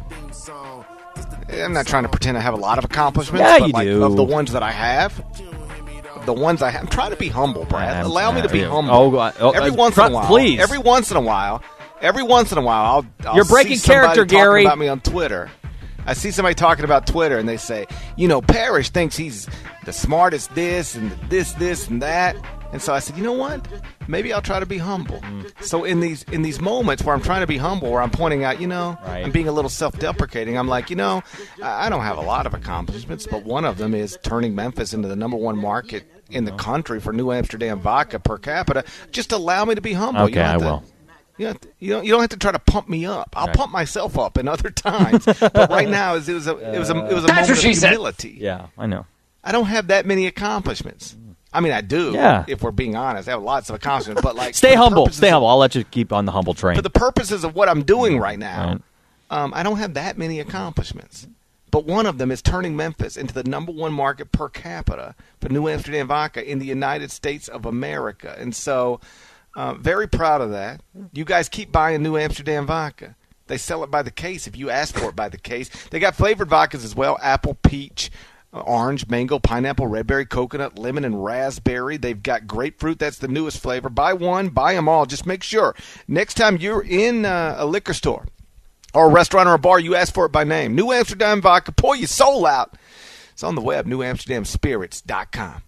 Yeah. I'm not trying to pretend I have a lot of accomplishments, yeah, but you like do. of the ones that I have, of the ones I have, I'm trying to be humble, Brad. I'm, Allow me to be uh, humble. Oh, God. Oh, every uh, once tr- in a while, please. Every once in a while, every once in a while, I'll, I'll You're breaking see somebody character, Gary. talking about me on Twitter. I see somebody talking about Twitter, and they say, you know, Parrish thinks he's the smartest this and this, this, and that. And so I said, you know what? Maybe I'll try to be humble. Mm. So in these in these moments where I'm trying to be humble, where I'm pointing out, you know, right. I'm being a little self-deprecating, I'm like, you know, I don't have a lot of accomplishments, but one of them is turning Memphis into the number one market in the country for New Amsterdam vodka per capita. Just allow me to be humble. Okay, I to, will. You, have to, you, don't, you don't have to try to pump me up. I'll right. pump myself up in other times. But right now, it was a, it was a, it was a moment of humility. Said. Yeah, I know. I don't have that many accomplishments. I mean, I do, yeah. if we're being honest. I have lots of accomplishments. But like, Stay humble. Stay of, humble. I'll let you keep on the humble train. For the purposes of what I'm doing right now, right. Um, I don't have that many accomplishments. But one of them is turning Memphis into the number one market per capita for New Amsterdam vodka in the United States of America. And so, uh, very proud of that. You guys keep buying New Amsterdam vodka. They sell it by the case if you ask for it by the case. They got flavored vodkas as well, apple, peach, uh, orange, mango, pineapple, red berry, coconut, lemon, and raspberry. They've got grapefruit. That's the newest flavor. Buy one, buy them all. Just make sure next time you're in uh, a liquor store or a restaurant or a bar, you ask for it by name. New Amsterdam Vodka, pour your soul out. It's on the web, new amsterdam spirits dot com.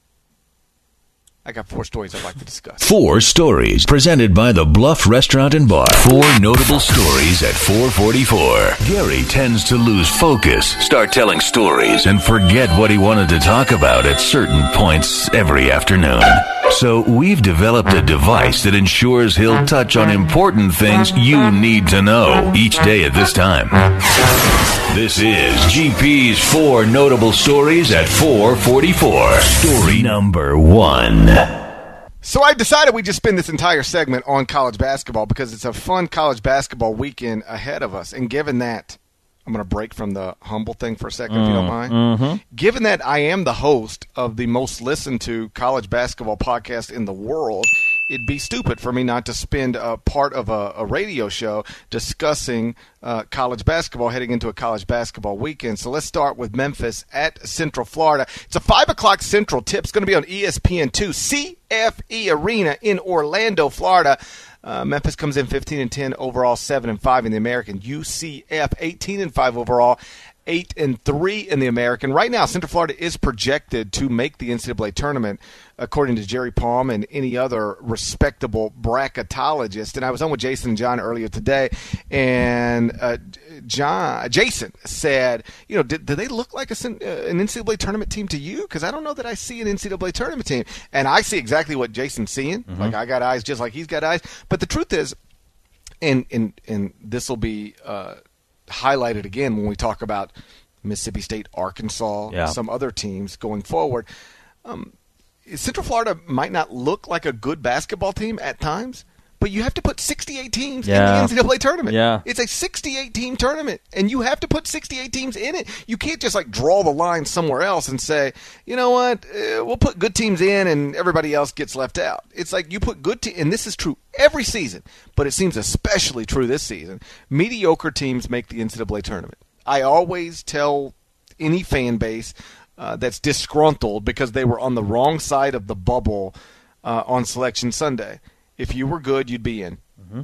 I got four stories I'd like to discuss. Four stories presented by the Bluff Restaurant and Bar. Four notable stories at four forty-four. Gary tends to lose focus, start telling stories, and forget what he wanted to talk about at certain points every afternoon. So we've developed a device that ensures he'll touch on important things you need to know each day at this time. This is G P's Four Notable Stories at four forty-four. Story number one. So I decided we just spend this entire segment on college basketball because it's a fun college basketball weekend ahead of us. And given that, I'm going to break from the humble thing for a second, mm, if you don't mind. Mm-hmm. Given that I am the host of the most listened to college basketball podcast in the world, it'd be stupid for me not to spend a part of a, a radio show discussing uh, college basketball heading into a college basketball weekend. So let's start with Memphis at Central Florida. It's a five o'clock Central tip. It's going to be on E S P N two, C F E Arena in Orlando, Florida. Uh, Memphis comes in fifteen and ten overall, seven and five in the American. U C F eighteen and five overall, eight and three in the American. Right now, Central Florida is projected to make the N C double A tournament, according to Jerry Palm and any other respectable bracketologist. And I was on with Jason and John earlier today, and uh, John, Jason said, you know, did, did they look like a, an N C double A tournament team to you? Because I don't know that I see an N C double A tournament team. And I see exactly what Jason's seeing. Mm-hmm. Like, I got eyes just like he's got eyes. But the truth is, and, and, and this will be uh, – highlighted again when we talk about Mississippi State, Arkansas, yeah. some other teams going forward. Um, Central Florida might not look like a good basketball team at times, but you have to put sixty-eight teams yeah. in the N C double A tournament. Yeah. It's a sixty-eight team tournament, and you have to put sixty-eight teams in it. You can't just like draw the line somewhere else and say, you know what, uh, we'll put good teams in and everybody else gets left out. It's like you put good teams, and this is true every season, but it seems especially true this season. Mediocre teams make the N C double A tournament. I always tell any fan base uh, that's disgruntled because they were on the wrong side of the bubble uh, on Selection Sunday, if you were good, you'd be in. Mm-hmm.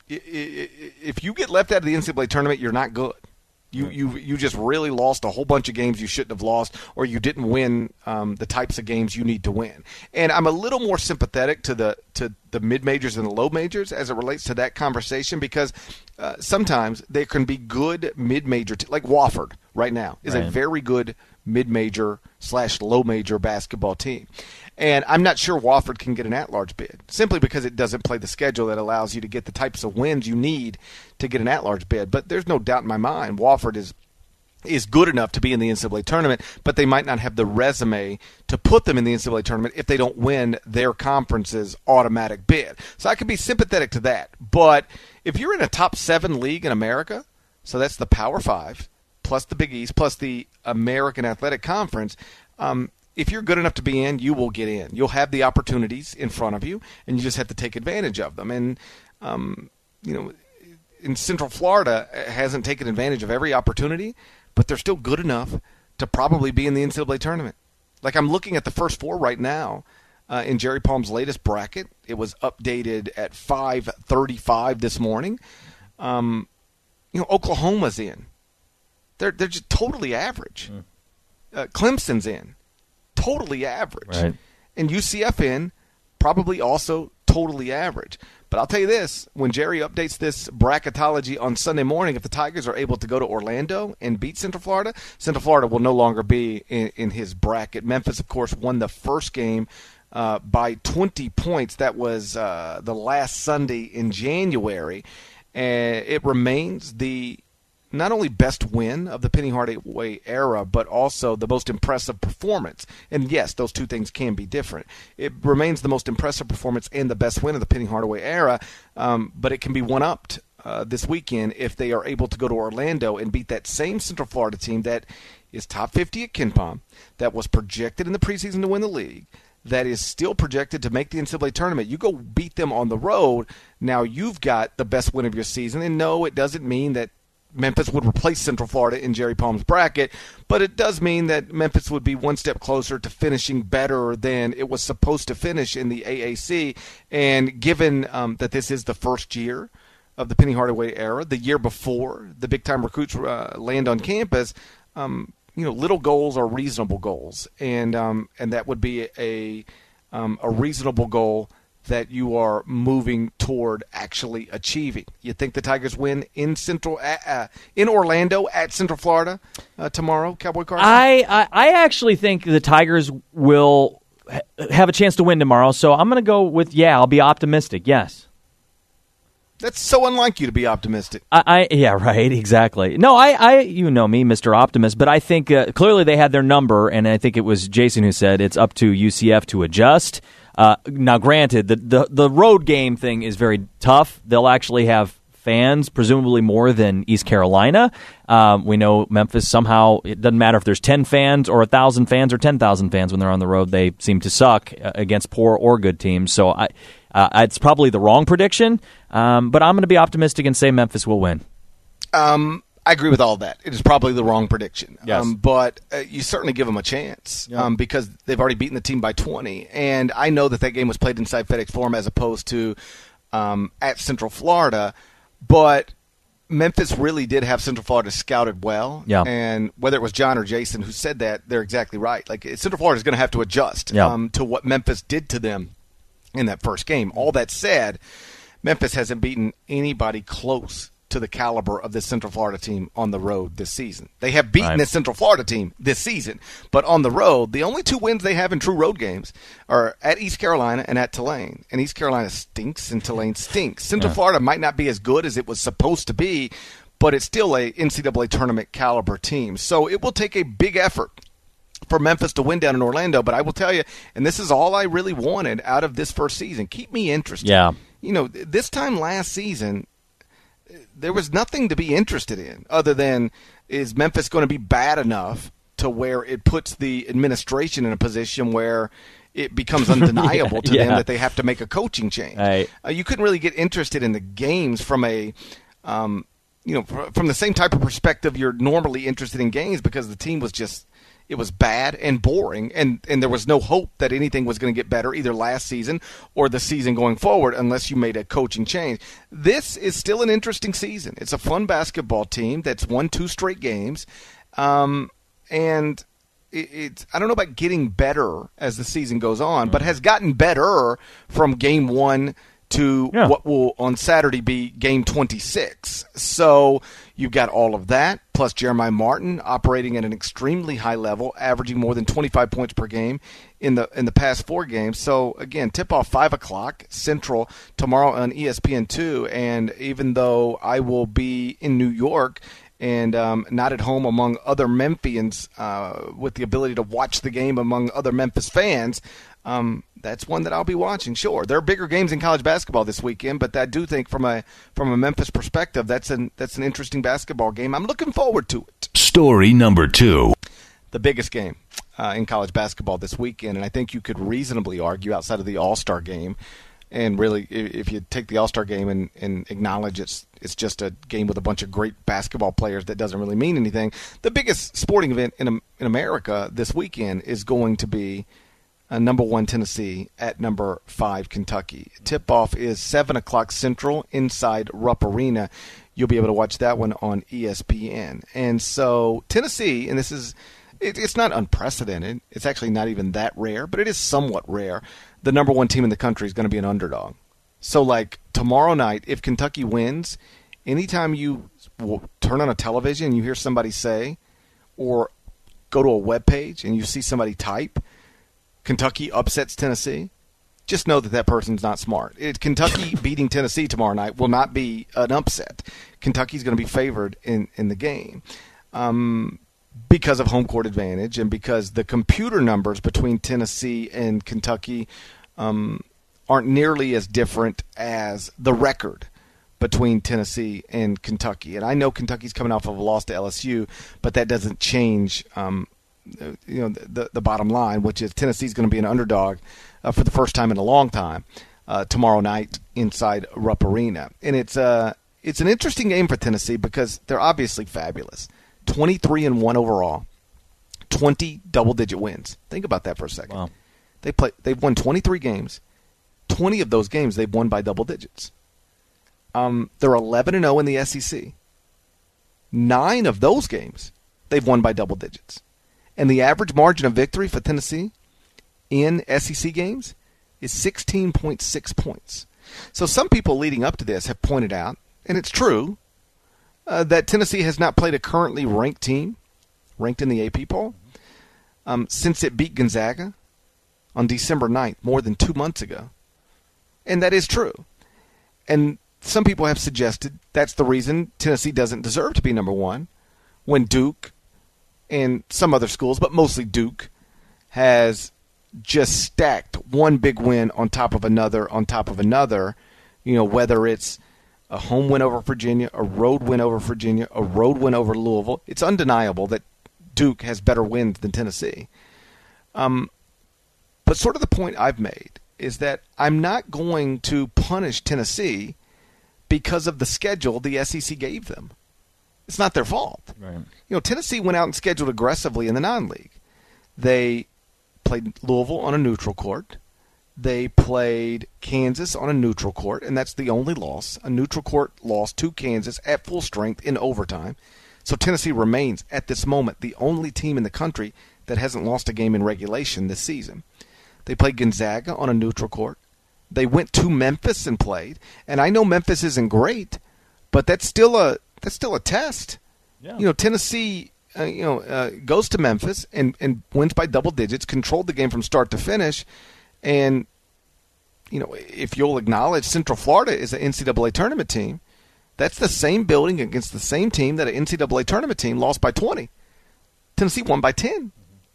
If you get left out of the N C double A tournament, you're not good. You you you just really lost a whole bunch of games you shouldn't have lost, or you didn't win um, the types of games you need to win. And I'm a little more sympathetic to the to the mid majors and the low majors as it relates to that conversation, because uh, sometimes there can be good mid major t- like Wofford right now is right. a very good mid major slash low major basketball team. And I'm not sure Wofford can get an at-large bid, simply because it doesn't play the schedule that allows you to get the types of wins you need to get an at-large bid. But there's no doubt in my mind Wofford is is good enough to be in the N C double A tournament, but they might not have the resume to put them in the N C double A tournament if they don't win their conference's automatic bid. So I could be sympathetic to that. But if you're in a top seven league in America, so that's the Power Five, plus the Big East, plus the American Athletic Conference, um, if you're good enough to be in, you will get in. You'll have the opportunities in front of you, and you just have to take advantage of them. And, um, you know, in Central Florida hasn't taken advantage of every opportunity, but they're still good enough to probably be in the N C double A tournament. Like, I'm looking at the first four right now uh, in Jerry Palm's latest bracket. It was updated at five thirty-five this morning. Um, you know, Oklahoma's in. They're, they're just totally average. Mm. Uh, Clemson's in. Totally average. Right. And U C F in, probably also totally average. But I'll tell you this, when Jerry updates this bracketology on Sunday morning, if the Tigers are able to go to Orlando and beat Central Florida, Central Florida will no longer be in, in his bracket. Memphis, of course, won the first game uh, by twenty points. That was uh, the last Sunday in January. And it remains the not only best win of the Penny Hardaway era, but also the most impressive performance. And yes, those two things can be different. It remains the most impressive performance and the best win of the Penny Hardaway era, um, but it can be one-upped uh, this weekend if they are able to go to Orlando and beat that same Central Florida team that is top fifty at KenPom, that was projected in the preseason to win the league, that is still projected to make the N C double A tournament. You go beat them on the road, now you've got the best win of your season. And no, it doesn't mean that Memphis would replace Central Florida in Jerry Palm's bracket, but it does mean that Memphis would be one step closer to finishing better than it was supposed to finish in the A A C. And given um, that this is the first year of the Penny Hardaway era, the year before the big-time recruits uh, land on campus, um, you know, little goals are reasonable goals, and um, and that would be a um, a reasonable goal that you are moving toward actually achieving. You think the Tigers win in Central uh, in Orlando at Central Florida uh, tomorrow, Cowboy Carson? I, I I actually think the Tigers will ha- have a chance to win tomorrow, so I'm going to go with, yeah, I'll be optimistic, yes. That's so unlike you to be optimistic. I, I yeah, right, exactly. No, I, I, you know me, Mister Optimist, but I think uh, clearly they had their number, and I think it was Jason who said it's up to U C F to adjust. Uh, now, granted, the, the the road game thing is very tough. They'll actually have fans, presumably more than East Carolina. Um, we know Memphis somehow, it doesn't matter if there's ten fans or one thousand fans or ten thousand fans when they're on the road. They seem to suck against poor or good teams. So I, uh, it's probably the wrong prediction, um, but I'm going to be optimistic and say Memphis will win. Um, I agree with all that. It is probably the wrong prediction. Yes. Um, but uh, you certainly give them a chance Yeah. um, because they've already beaten the team by twenty. And I know that that game was played inside FedEx Forum as opposed to um, at Central Florida. But Memphis really did have Central Florida scouted well. Yeah. And whether it was John or Jason who said that, they're exactly right. Like, Central Florida is going to have to adjust Yeah. um, to what Memphis did to them in that first game. All that said, Memphis hasn't beaten anybody close to the caliber of this Central Florida team on the road this season. They have beaten Right. this Central Florida team this season, but on the road, the only two wins they have in true road games are at East Carolina and at Tulane. And East Carolina stinks and Tulane stinks. Central Yeah. Florida might not be as good as it was supposed to be, but it's still a N C double A tournament caliber team. So it will take a big effort for Memphis to win down in Orlando, but I will tell you, and this is all I really wanted out of this first season, keep me interested. Yeah. You know, this time last season, there was nothing to be interested in other than, is Memphis going to be bad enough to where it puts the administration in a position where it becomes undeniable to Yeah. them that they have to make a coaching change. Right. Uh, you couldn't really get interested in the games from a, um, you know, fr- from the same type of perspective you're normally interested in games because the team was just, it was bad and boring, and, and there was no hope that anything was going to get better either last season or the season going forward unless you made a coaching change. This is still an interesting season. It's a fun basketball team that's won two straight games, um, and it, it's I don't know about getting better as the season goes on, but has gotten better from game one to Yeah. what will on Saturday be game twenty-six. So you've got all of that, plus Jeremiah Martin operating at an extremely high level, averaging more than twenty-five points per game in the in the past four games. So again, tip-off five o'clock Central tomorrow on E S P N two. And even though I will be in New York and um, not at home among other Memphians uh, with the ability to watch the game among other Memphis fans, um, that's one that I'll be watching. Sure, there are bigger games in college basketball this weekend, but I do think from a from a Memphis perspective, that's an that's an interesting basketball game. I'm looking forward to it. Story number two. The biggest game uh, in college basketball this weekend, and I think you could reasonably argue outside of the All-Star game, and really i- if you take the All-Star game and, and acknowledge it's it's just a game with a bunch of great basketball players that doesn't really mean anything, the biggest sporting event in Am- in America this weekend is going to be Uh, number one Tennessee at number five Kentucky. Tip-off is seven o'clock Central inside Rupp Arena. You'll be able to watch that one on E S P N. And so Tennessee, and this is, it, it's not unprecedented. It's actually not even that rare, but it is somewhat rare. The number one team in the country is going to be an underdog. So like tomorrow night, if Kentucky wins, anytime you w- turn on a television and you hear somebody say, or go to a web page and you see somebody type, Kentucky upsets Tennessee, just know that that person's not smart. It, Kentucky beating Tennessee tomorrow night will not be an upset. Kentucky's going to be favored in, in the game um, because of home court advantage and because the computer numbers between Tennessee and Kentucky um, aren't nearly as different as the record between Tennessee and Kentucky. And I know Kentucky's coming off of a loss to L S U, but that doesn't change um, you know the the bottom line, which is Tennessee's going to be an underdog uh, for the first time in a long time uh, tomorrow night inside Rupp Arena, and it's uh it's an interesting game for Tennessee because they're obviously fabulous, twenty-three and one overall, twenty double-digit wins. Think about that for a second. Wow. They play they've won twenty-three games, twenty of those games they've won by double digits. Um, they're eleven and oh in the S E C. Nine of those games, they've won by double digits. And the average margin of victory for Tennessee in S E C games is sixteen point six points. So some people leading up to this have pointed out, and it's true, uh, that Tennessee has not played a currently ranked team, ranked in the A P poll, um, since it beat Gonzaga on December ninth, more than two months ago. And that is true. And some people have suggested that's the reason Tennessee doesn't deserve to be number one when Duke and some other schools, but mostly Duke, has just stacked one big win on top of another on top of another, you know, whether it's a home win over Virginia, a road win over Virginia, a road win over Louisville. It's undeniable that Duke has better wins than Tennessee. Um, but sort of the point I've made is that I'm not going to punish Tennessee because of the schedule the S E C gave them. It's not their fault. Right. You know, Tennessee went out and scheduled aggressively in the non-league. They played Louisville on a neutral court. They played Kansas on a neutral court, and that's the only loss. A neutral court loss to Kansas at full strength in overtime. So Tennessee remains, at this moment, the only team in the country that hasn't lost a game in regulation this season. They played Gonzaga on a neutral court. They went to Memphis and played. And I know Memphis isn't great, but that's still a that's still a test. Yeah. You know, Tennessee uh, you know uh, goes to Memphis and, and wins by double digits, controlled the game from start to finish. And, you know, if you'll acknowledge Central Florida is an N C double A tournament team, that's the same building against the same team that an N C double A tournament team lost by twenty. Tennessee won by ten.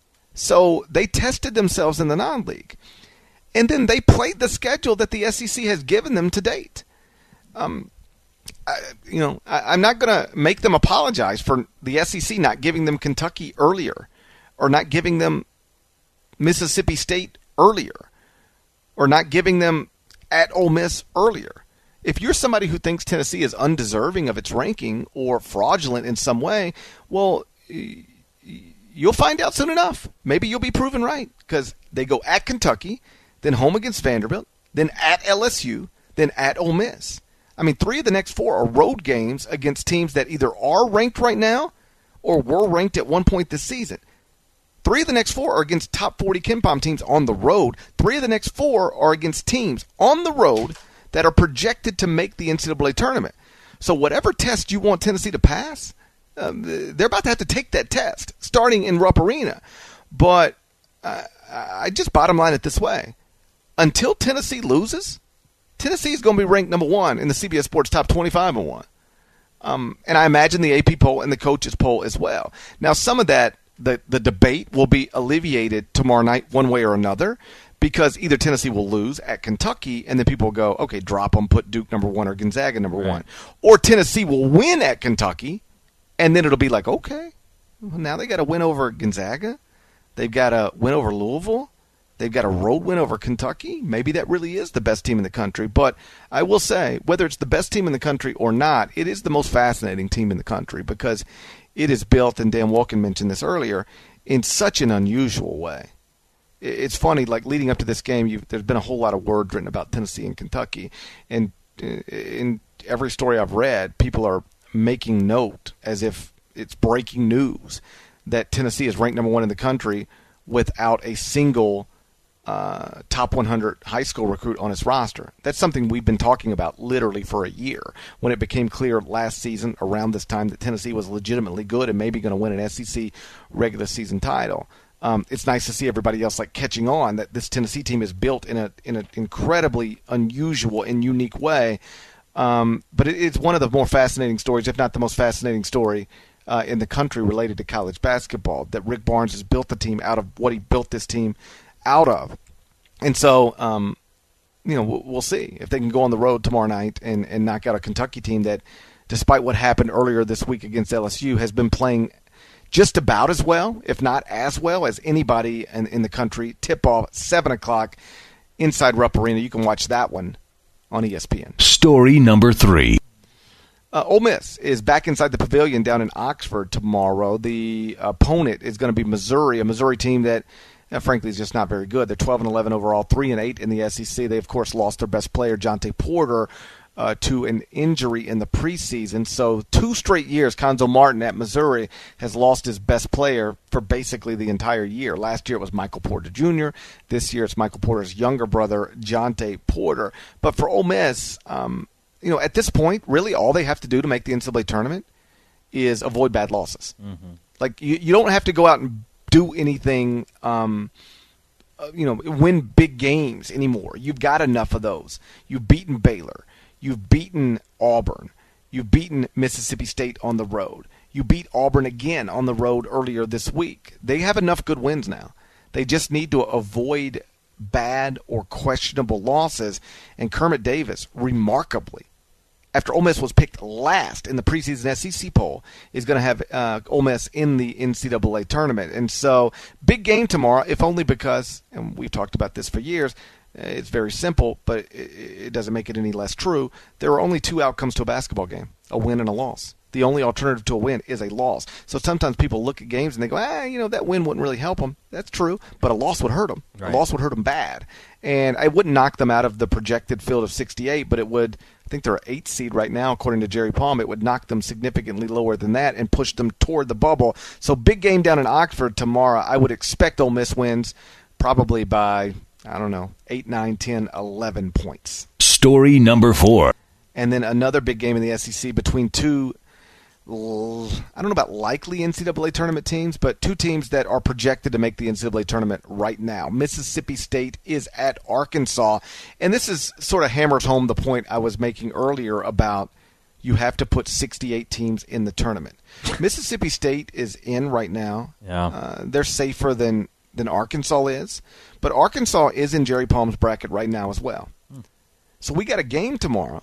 So they tested themselves in the non-league. And then they played the schedule that the S E C has given them to date. Um, I, you know, I, I'm not going to make them apologize for the S E C not giving them Kentucky earlier, or not giving them Mississippi State earlier, or not giving them at Ole Miss earlier. If you're somebody who thinks Tennessee is undeserving of its ranking or fraudulent in some way, well, you'll find out soon enough. Maybe you'll be proven right, because they go at Kentucky, then home against Vanderbilt, then at L S U, then at Ole Miss. I mean, three of the next four are road games against teams that either are ranked right now or were ranked at one point this season. Three of the next four are against top forty KenPom teams on the road. Three of the next four are against teams on the road that are projected to make the N C double A tournament. So whatever test you want Tennessee to pass, um, they're about to have to take that test, starting in Rupp Arena. But uh, I just bottom line it this way. Until Tennessee loses, Tennessee is going to be ranked number one in the C B S Sports Top twenty-five and one. Um, and I imagine the A P poll and the coaches poll as well. Now, some of that, the, the debate will be alleviated tomorrow night one way or another, because either Tennessee will lose at Kentucky and then people will go, okay, drop them, put Duke number one or Gonzaga number right. one. Or Tennessee will win at Kentucky, and then it'll be like, okay, well, now they got to win over Gonzaga. They've got to win over Louisville. They've got a road win over Kentucky. Maybe that really is the best team in the country. But I will say, whether it's the best team in the country or not, it is the most fascinating team in the country, because it is built, and Dan Wolken mentioned this earlier, in such an unusual way. It's funny, like leading up to this game, you've, there's been a whole lot of words written about Tennessee and Kentucky. And in every story I've read, people are making note as if it's breaking news that Tennessee is ranked number one in the country without a single Uh, top one hundred high school recruit on its roster. That's something we've been talking about literally for a year, when it became clear last season around this time that Tennessee was legitimately good and maybe going to win an S E C regular season title. Um, it's nice to see everybody else like catching on that this Tennessee team is built in a in an incredibly unusual and unique way. Um, but it, it's one of the more fascinating stories, if not the most fascinating story uh, in the country related to college basketball, that Rick Barnes has built the team out of what he built this team out of. And so, um, you know, we'll see if they can go on the road tomorrow night and, and knock out a Kentucky team that, despite what happened earlier this week against L S U, has been playing just about as well, if not as well, as anybody in, in the country. Tip-off, seven o'clock, inside Rupp Arena. You can watch that one on E S P N. Story number three. Uh, Ole Miss is back inside the Pavilion down in Oxford tomorrow. The opponent is going to be Missouri, a Missouri team that, Uh, frankly, is just not very good. They're twelve and eleven overall, three and eight in the S E C. They, of course, lost their best player, Jonte Porter, uh, to an injury in the preseason. So two straight years, Cuonzo Martin at Missouri has lost his best player for basically the entire year. Last year it was Michael Porter Junior This year it's Michael Porter's younger brother, Jonte Porter. But for Ole Miss, um, you know, at this point, really all they have to do to make the N C double A tournament is avoid bad losses. Mm-hmm. Like, you, you don't have to go out and do anything, um, uh, you know, win big games anymore. You've got enough of those. You've beaten Baylor. You've beaten Auburn. You've beaten Mississippi State on the road. You beat Auburn again on the road earlier this week. They have enough good wins now. They just need to avoid bad or questionable losses. And Kermit Davis, remarkably, after Ole Miss was picked last in the preseason S E C poll, is going to have uh, Ole Miss in the N C double A tournament. And so, big game tomorrow, if only because, and we've talked about this for years, it's very simple, but it, it doesn't make it any less true. There are only two outcomes to a basketball game, a win and a loss. The only alternative to a win is a loss. So sometimes people look at games and they go, ah, you know, that win wouldn't really help them. That's true, but a loss would hurt them. Right. A loss would hurt them bad. And I wouldn't knock them out of the projected field of sixty-eight, but it would, I think they're an eight seed right now, according to Jerry Palm. It would knock them significantly lower than that and push them toward the bubble. So big game down in Oxford tomorrow. I would expect Ole Miss wins probably by, I don't know, eight, nine, ten, eleven points. Story number four. And then another big game in the S E C between two, I don't know about likely N C double A tournament teams, but two teams that are projected to make the N C double A tournament right now. Mississippi State is at Arkansas. And this is sort of hammers home the point I was making earlier about you have to put sixty-eight teams in the tournament. Mississippi State is in right now. Yeah. Uh, they're safer than, than Arkansas is. But Arkansas is in Jerry Palm's bracket right now as well. Hmm. So we got a game tomorrow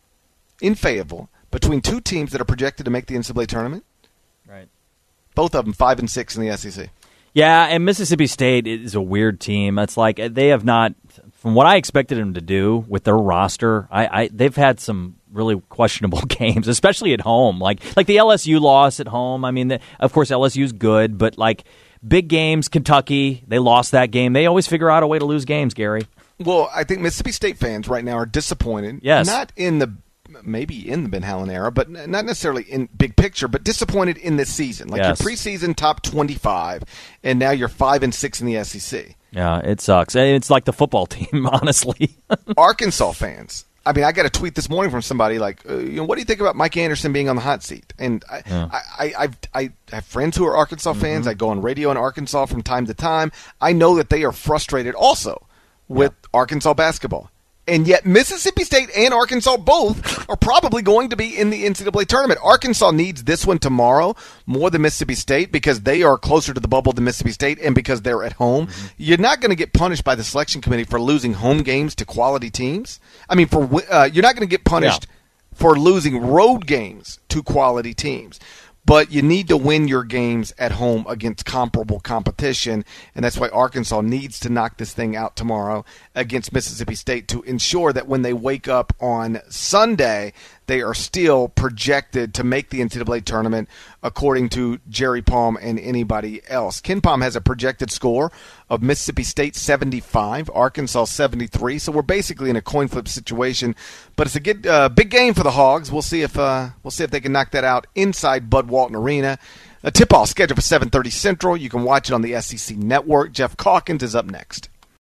in Fayetteville between two teams that are projected to make the N C double A tournament. Right. Both of them five and six in the S E C. Yeah, and Mississippi State is a weird team. It's like they have not, from what I expected them to do with their roster, I, I they've had some really questionable games, especially at home. Like like the L S U loss at home. I mean, the, of course, L S U's good, but like big games, Kentucky, they lost that game. They always figure out a way to lose games, Gary. Well, I think Mississippi State fans right now are disappointed. Yes. Not in the maybe in the Ben Howland era, but not necessarily in big picture, but disappointed in this season. Like yes. your preseason top twenty-five, and now you're five and six in the S E C. Yeah, it sucks. It's like the football team, honestly. Arkansas fans. I mean, I got a tweet this morning from somebody like, uh, you know, what do you think about Mike Anderson being on the hot seat? And I, yeah. I, I, I've, I have friends who are Arkansas fans. Mm-hmm. I go on radio in Arkansas from time to time. I know that they are frustrated also with yeah. Arkansas basketball. And yet Mississippi State and Arkansas both are probably going to be in the N C double A tournament. Arkansas needs this one tomorrow more than Mississippi State because they are closer to the bubble than Mississippi State and because they're at home. Mm-hmm. You're not going to get punished by the selection committee for losing home games to quality teams. I mean, for uh, you're not going to get punished yeah. for losing road games to quality teams. But you need to win your games at home against comparable competition, and that's why Arkansas needs to knock this thing out tomorrow against Mississippi State to ensure that when they wake up on Sunday, they are still projected to make the N C double A tournament according to Jerry Palm and anybody else. Ken Palm has a projected score of Mississippi State seventy-five, Arkansas seventy-three, so we're basically in a coin flip situation. But it's a good, uh, big game for the Hogs. We'll see if uh, we'll see if they can knock that out inside Bud Walton Arena. A tip-off scheduled for seven thirty Central. You can watch it on the S E C Network. Jeff Calkins is up next.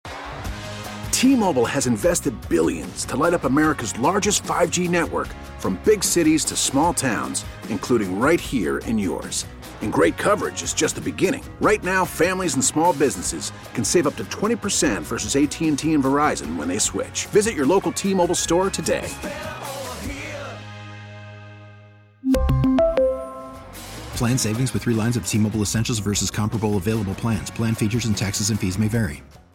T-Mobile has invested billions to light up America's largest five G network, from big cities to small towns, including right here in yours. And great coverage is just the beginning. Right now, families and small businesses can save up to twenty percent versus A T and T and Verizon when they switch. Visit your local T-Mobile store today. Plan savings with three lines of T-Mobile Essentials versus comparable available plans. Plan features and taxes and fees may vary.